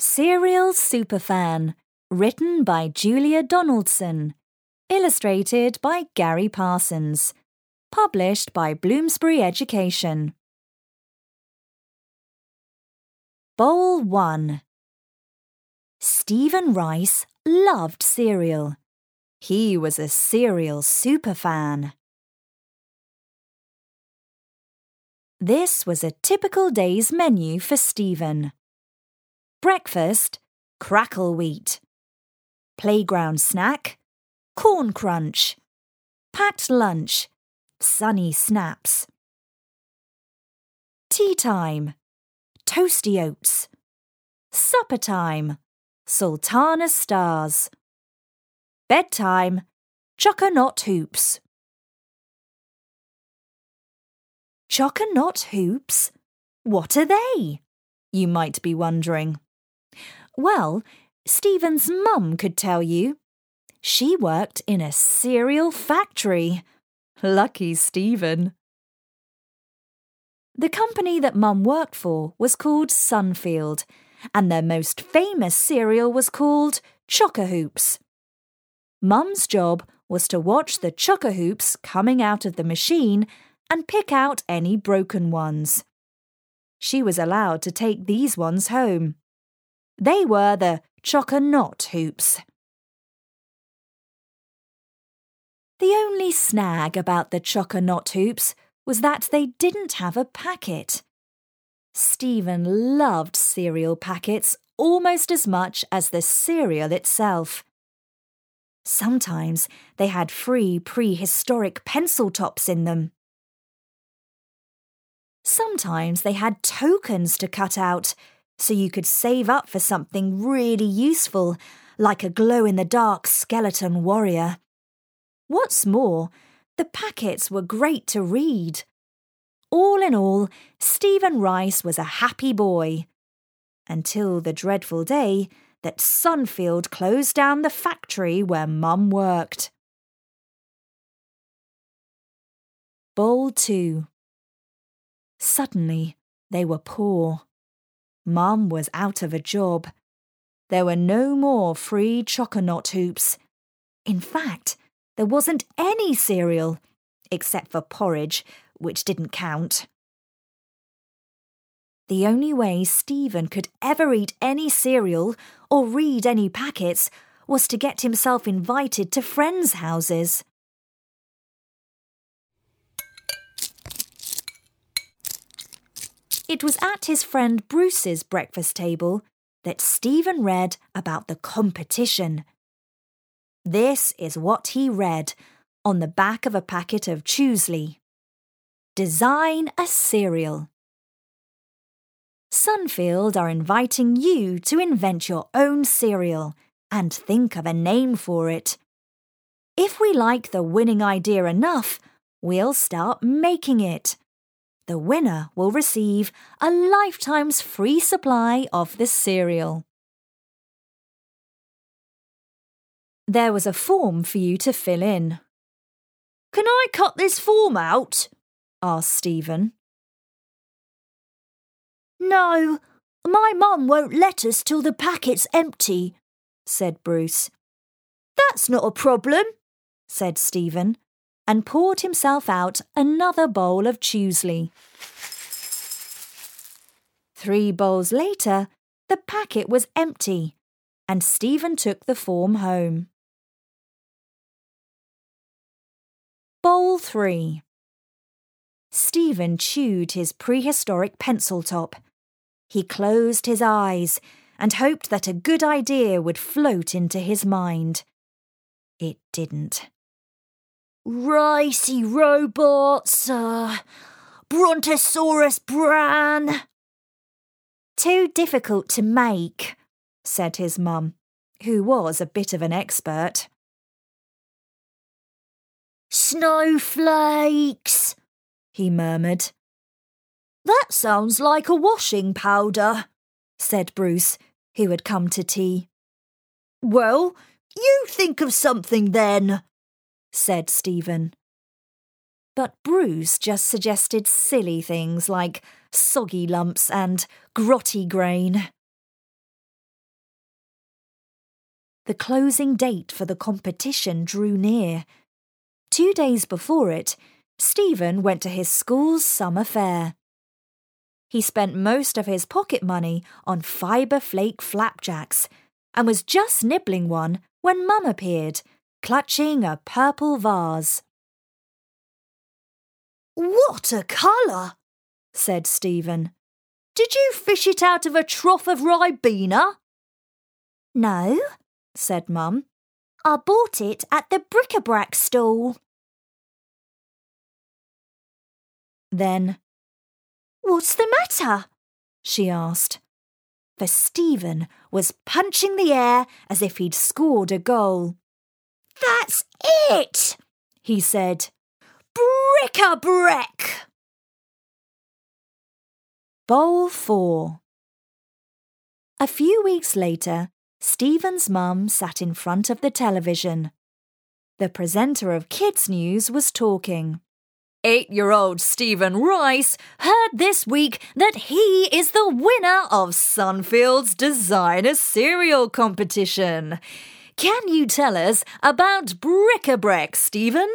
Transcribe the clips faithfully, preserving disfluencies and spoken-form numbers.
Serial Superfan, written by Julia Donaldson, illustrated by Gary Parsons, published by Bloomsbury Education. Bowl one. Stephen Rice loved cereal. He was a cereal superfan. This was a typical day's menu for Stephen. Breakfast, crackle wheat. Playground snack, corn crunch. Packed lunch, sunny snaps. Tea time, toasty oats. Supper time, sultana stars. Bedtime, choconut hoops. Choconut hoops? What are they? You might be wondering. Well, Stephen's mum could tell you. She worked in a cereal factory. Lucky Stephen. The company that Mum worked for was called Sunfield, and their most famous cereal was called Choco-Hoops. Mum's job was to watch the Choco-Hoops coming out of the machine and pick out any broken ones. She was allowed to take these ones home. They were the Choconut Hoops. The only snag about the Choconut Hoops was that they didn't have a packet. Stephen loved cereal packets almost as much as the cereal itself. Sometimes they had free prehistoric pencil tops in them. Sometimes they had tokens to cut out, so you could save up for something really useful, like a glow-in-the-dark skeleton warrior. What's more, the packets were great to read. All in all, Stephen Rice was a happy boy. Until the dreadful day that Sunfield closed down the factory where Mum worked. Bowl two. Suddenly, they were poor. Mum was out of a job. There were no more free Choconut Hoops. In fact, there wasn't any cereal, except for porridge, which didn't count. The only way Stephen could ever eat any cereal or read any packets was to get himself invited to friends' houses. It was at his friend Bruce's breakfast table that Stephen read about the competition. This is what he read on the back of a packet of Choosley. Design a cereal. Sunfield are inviting you to invent your own cereal and think of a name for it. If we like the winning idea enough, we'll start making it. The winner will receive a lifetime's free supply of the cereal. There was a form for you to fill in. "Can I cut this form out?" asked Stephen. "No, my mum won't let us till the packet's empty," said Bruce. "That's not a problem," said Stephen, and poured himself out another bowl of Choosley. Three bowls later, the packet was empty, and Stephen took the form home. Bowl three. Stephen chewed his prehistoric pencil top. He closed his eyes and hoped that a good idea would float into his mind. It didn't. "Ricey robots, uh, Brontosaurus Bran." "Too difficult to make," said his mum, who was a bit of an expert. "Snowflakes," he murmured. "That sounds like a washing powder," said Bruce, who had come to tea. "Well, you think of something then," said Stephen. But Bruce just suggested silly things like soggy lumps and grotty grain. the closing date for the competition drew near. Two days before it, Stephen went to his school's summer fair. He spent most of his pocket money on fibre flake flapjacks and was just nibbling one when Mum appeared, clutching a purple vase. "What a colour!" said Stephen. "Did you fish it out of a trough of Ribena?" "No," said Mum. "I bought it at the bric-a-brac stall." Then, "What's the matter?" she asked. For Stephen was punching the air as if he'd scored a goal. "That's it," he said. "Bric-a-brac!" Bowl four. A few weeks later, Stephen's mum sat in front of the television. The presenter of Kids News was talking. Eight-year-old Stephen Rice heard this week that he is the winner of Sunfield's Designer Cereal Competition. Can you tell us about bric-a-brac, Stephen?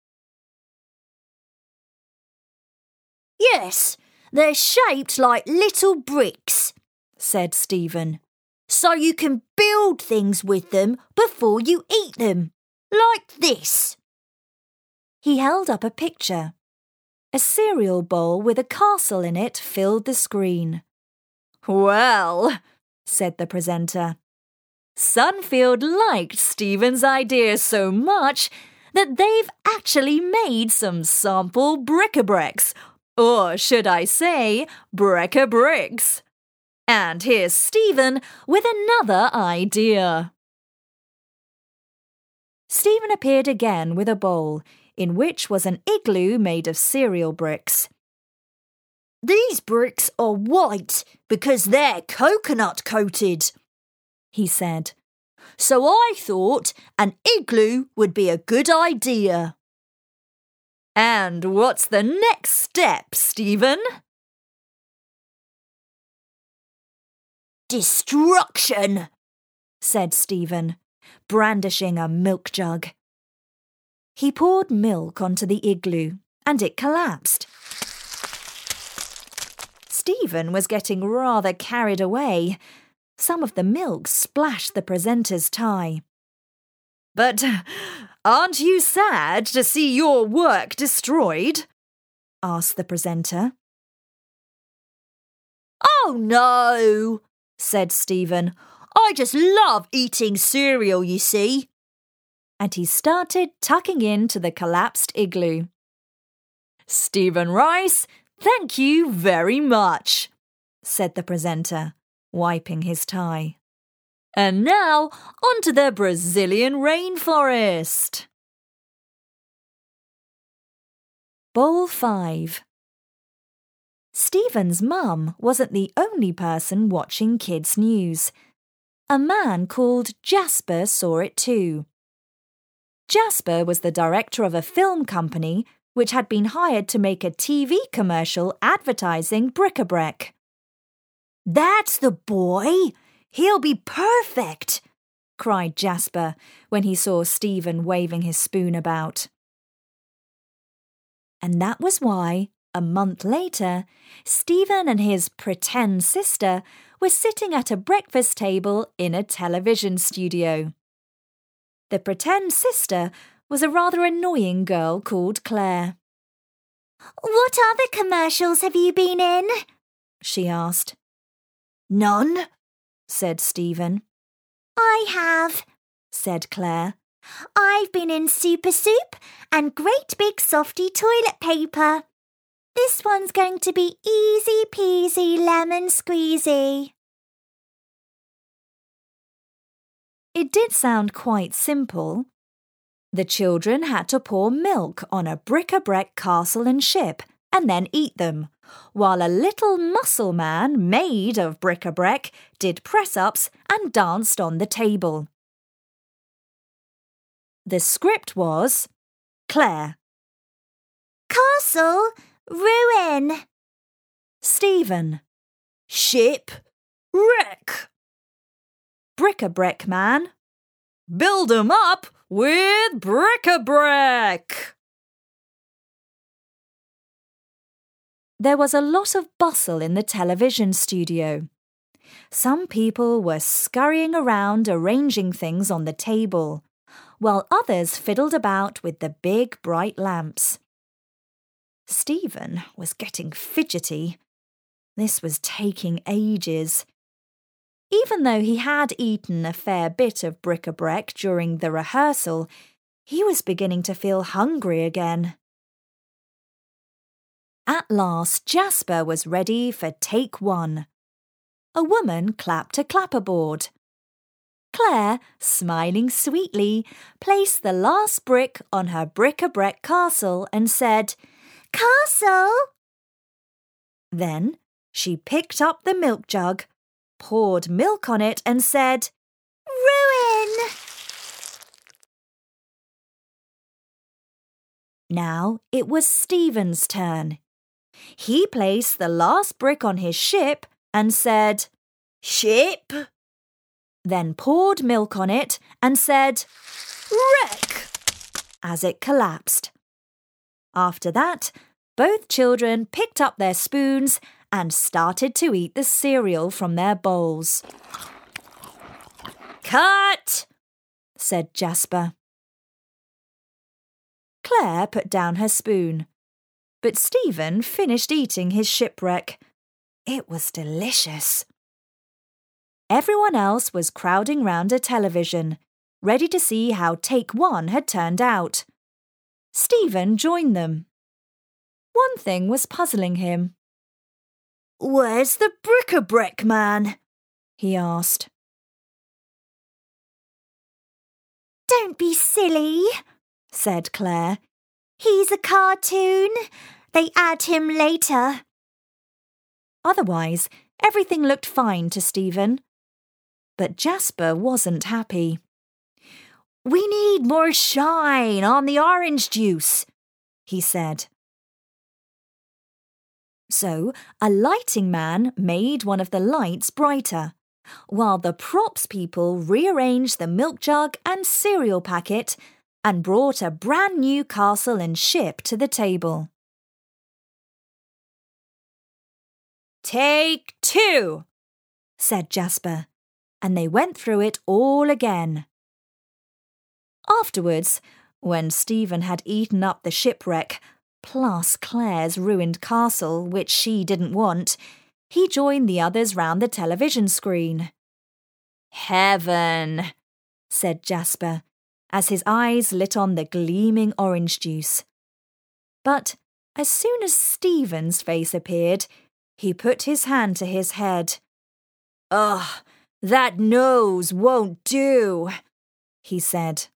"Yes, they're shaped like little bricks," said Stephen. "So you can build things with them before you eat them, like this." He held up a picture. A cereal bowl with a castle in it filled the screen. "Well," said the presenter, "Sunfield liked Stephen's idea so much that they've actually made some sample bric-a-bracs, or should I say, bric-a-bricks. And here's Stephen with another idea." Stephen appeared again with a bowl, in which was an igloo made of cereal bricks. "These bricks are white because they're coconut coated," he said. "So I thought an igloo would be a good idea." "And what's the next step, Stephen?" "Destruction," said Stephen, brandishing a milk jug. He poured milk onto the igloo, and it collapsed. Stephen was getting rather carried away. Some of the milk splashed the presenter's tie. "But aren't you sad to see your work destroyed?" asked the presenter. "Oh no," said Stephen. "I just love eating cereal, you see." And he started tucking into the collapsed igloo. "Stephen Rice, thank you very much," said the presenter, wiping his tie. "And now on to the Brazilian rainforest." Bowl five. Stephen's mum wasn't the only person watching Kids News. A man called Jasper saw it too. Jasper was the director of a film company which had been hired to make a T V commercial advertising bric-a-brac. "That's the boy! He'll be perfect!" cried Jasper when he saw Stephen waving his spoon about. And that was why, a month later, Stephen and his pretend sister were sitting at a breakfast table in a television studio. The pretend sister was a rather annoying girl called Claire. "What other commercials have you been in?" she asked. "None," said Stephen. "I have," said Claire. "I've been in Super Soup and Great Big Softy Toilet Paper. This one's going to be easy peasy lemon squeezy." It did sound quite simple. The children had to pour milk on a bric-a-brac castle and ship and then eat them, while a little muscle man made of bric-a-brac did press-ups and danced on the table. The script was Claire. "Castle, ruin." Stephen. "Ship, wreck." Bric-a-brac man. Build 'em up with bric-a-brac. There was a lot of bustle in the television studio. Some people were scurrying around arranging things on the table, while others fiddled about with the big bright lamps. Stephen was getting fidgety. This was taking ages. Even though he had eaten a fair bit of bric-a-brac during the rehearsal, he was beginning to feel hungry again. At last, Jasper was ready for take one. A woman clapped a clapperboard. Claire, smiling sweetly, placed the last brick on her bric-a-brac castle and said, Castle! Then she picked up the milk jug, poured milk on it and said, Ruin! Now it was Stephen's turn. He placed the last brick on his ship and said, Ship! Then poured milk on it and said, Wreck! As it collapsed. After that, both children picked up their spoons and started to eat the cereal from their bowls. Cut! Said Jasper. Claire put down her spoon, but Stephen finished eating his shipwreck. It was delicious. Everyone else was crowding round a television, ready to see how take one had turned out. Stephen joined them. One thing was puzzling him. Where's the bric-a-brac man? He asked. Don't be silly, said Claire. He's a cartoon. They add him later. Otherwise, everything looked fine to Stephen. But Jasper wasn't happy. We need more shine on the orange juice, he said. So a lighting man made one of the lights brighter, while the props people rearranged the milk jug and cereal packet and brought a brand new castle and ship to the table. Take two, said Jasper, and they went through it all again. Afterwards, when Stephen had eaten up the shipwreck, plus Claire's ruined castle, which she didn't want, he joined the others round the television screen. Heaven, said Jasper, as his eyes lit on the gleaming orange juice. But as soon as Stephen's face appeared, he put his hand to his head. Ugh, that nose won't do, he said.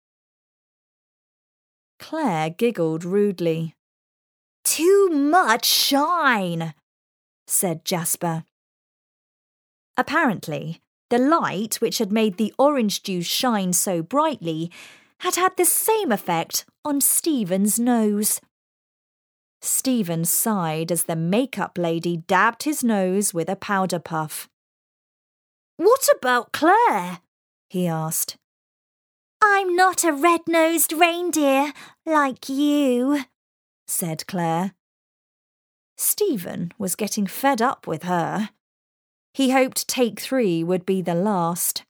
Claire giggled rudely. Too much shine, said Jasper. Apparently, the light which had made the orange juice shine so brightly had had the same effect on Stephen's nose. Stephen sighed as the makeup lady dabbed his nose with a powder puff. What about Claire? He asked. I'm not a red-nosed reindeer like you, said Claire. Stephen was getting fed up with her. He hoped take three would be the last.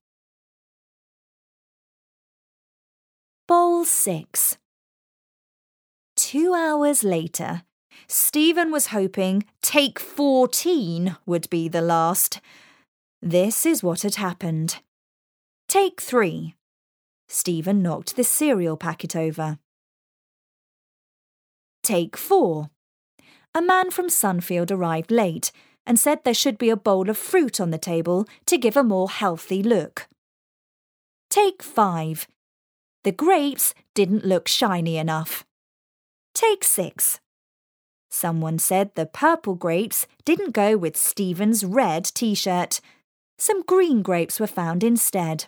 Bowl six. Two hours later, Stephen was hoping take fourteen would be the last. This is what had happened. Take three. Stephen knocked the cereal packet over. Take four. A man from Sunfield arrived late and said there should be a bowl of fruit on the table to give a more healthy look. Take five. The grapes didn't look shiny enough. Take six. Someone said the purple grapes didn't go with Stephen's red t-shirt. Some green grapes were found instead.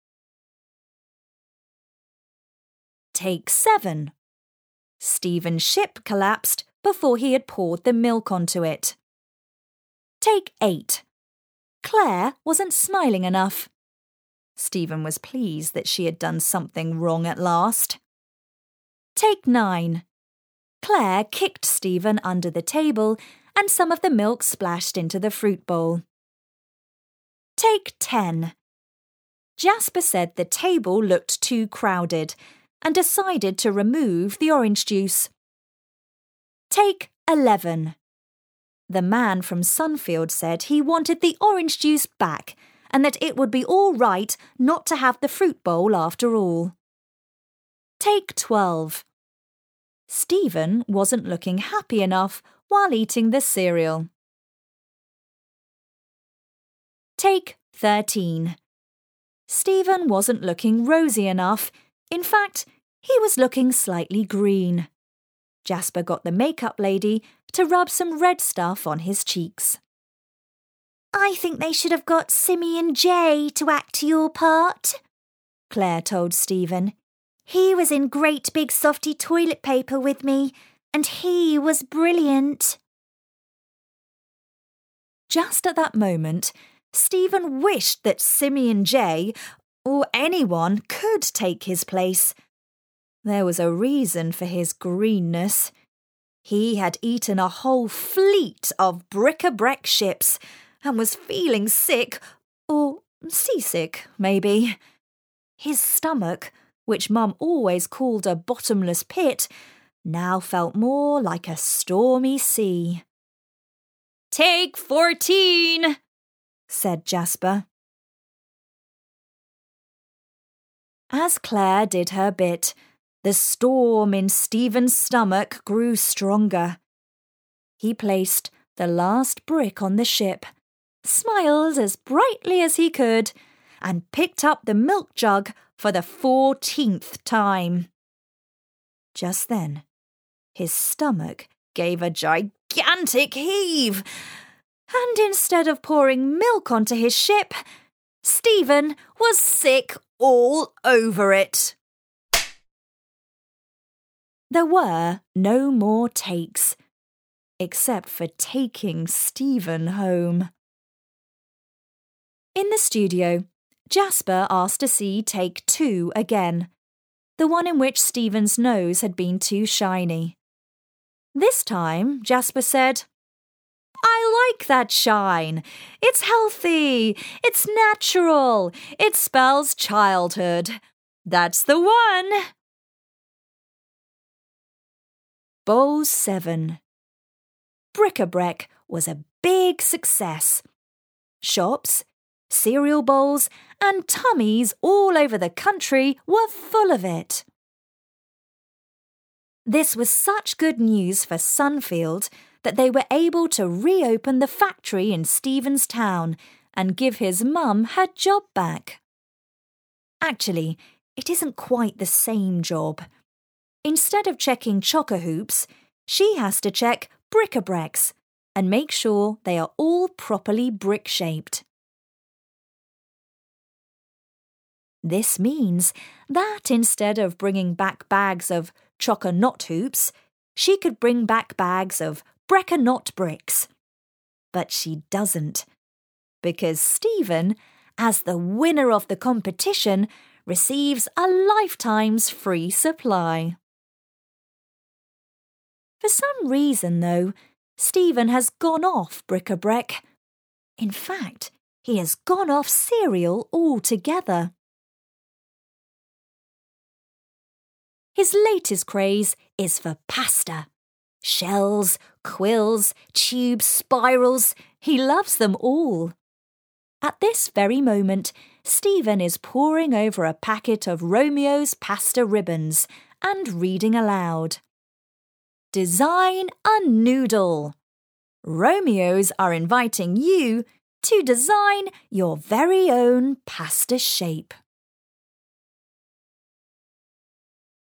Take seven. Stephen's ship collapsed before he had poured the milk onto it. Take eight. Claire wasn't smiling enough. Stephen was pleased that she had done something wrong at last. Take nine. Claire kicked Stephen under the table and some of the milk splashed into the fruit bowl. Take ten. Jasper said the table looked too crowded and decided to remove the orange juice. Take eleven. The man from Sunfield said he wanted the orange juice back and that it would be all right not to have the fruit bowl after all. Take twelve. Stephen wasn't looking happy enough while eating the cereal. Take thirteen. Stephen wasn't looking rosy enough. In fact, he was looking slightly green. Jasper got the makeup lady to rub some red stuff on his cheeks. I think they should have got Simeon J to act your part, Claire told Stephen. He was in Great Big Softy toilet paper with me, and he was brilliant. Just at that moment, Stephen wished that Simeon J, or anyone, could take his place. There was a reason for his greenness. He had eaten a whole fleet of bric-a-brac ships and was feeling sick, or seasick, maybe. His stomach, which Mum always called a bottomless pit, now felt more like a stormy sea. "Take fourteen," said Jasper. As Claire did her bit, the storm in Stephen's stomach grew stronger. He placed the last brick on the ship, smiled as brightly as he could, and picked up the milk jug for the fourteenth time. Just then, his stomach gave a gigantic heave, and instead of pouring milk onto his ship, Stephen was sick all over it. There were no more takes, except for taking Stephen home. In the studio, Jasper asked to see take two again, the one in which Stephen's nose had been too shiny. This time, Jasper said, "I like that shine. It's healthy. It's natural. It spells childhood. That's the one." Bowl seven. Bric-a-brac was a big success. Shops, cereal bowls, and tummies all over the country were full of it. This was such good news for Sunfield that they were able to reopen the factory in Stephen's town and give his mum her job back. Actually, it isn't quite the same job. Instead of checking chocker-hoops, she has to check bric-a-bracs and make sure they are all properly brick-shaped. This means that instead of bringing back bags of chocker-knot hoops, she could bring back bags of breck-a-knot bricks. But she doesn't, because Stephen, as the winner of the competition, receives a lifetime's free supply. For some reason, though, Stephen has gone off bric-a-brac. In fact, he has gone off cereal altogether. His latest craze is for pasta. Shells, quills, tubes, spirals, he loves them all. At this very moment, Stephen is poring over a packet of Romeo's pasta ribbons and reading aloud. Design a noodle. Romeo's are inviting you to design your very own pasta shape.